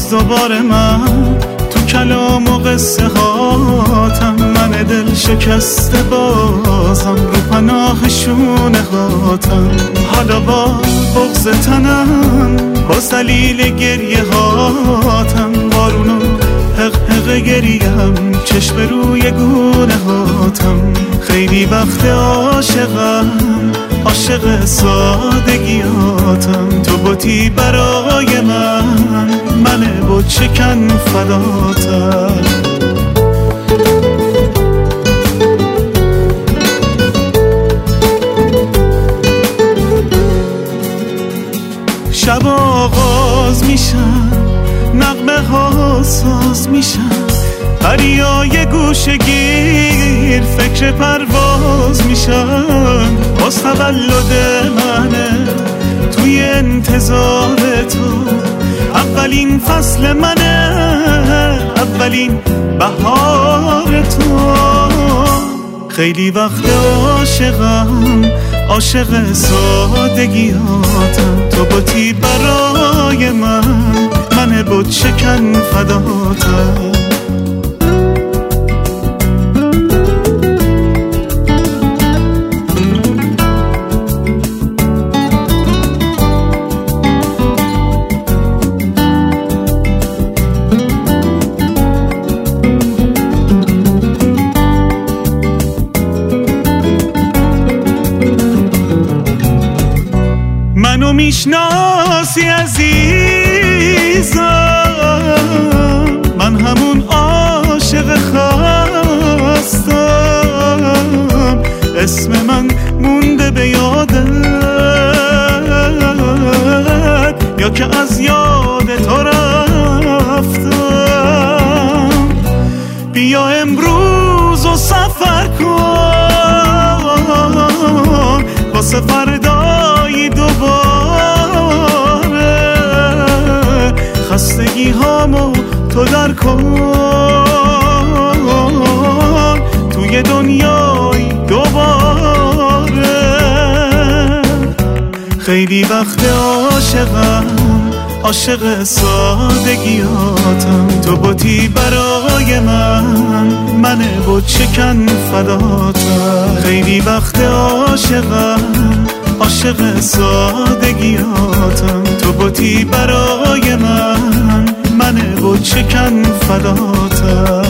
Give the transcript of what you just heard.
باز دوباره من تو کلام و قصه هاتم، من دل شکسته بازم رو پناه شونه هاتم. حالا با بغض تنم، با دلیل گریه هاتم، بارونو حق حق گریم، چشم روی گونه هاتم. خیلی وقت عاشقم، عاشق سادگیاتم. تو بودی برای من بود شکن فداتم. شب آغاز میشن، نغمه ها ساز میشن، دریای گوشه گیر فکر پرواز میشن. باز تولد منه توی انتظار تو، اولین فصل منه، اولین بهار تو. خیلی وقت عاشقم، عاشق سادگیاتم. تو بودی برای من بود شکن فداتم. منو میشناسی عزیزم، من همون عاشق خستم. اسم من مونده به یادت، یا که از یاد تو رفتم. بیا امروز و سفر کن واسه فردای دوباره. خستگی هامو تو در کن توی دنیای دوباره. خیلی وقت عاشقم، عاشق سادگیاتم. تو بودی برای من بود شکن فداتم. خیلی وقت عاشقم، عاشق سادگیاتم. تو بودی برای من بود شکن فداتم.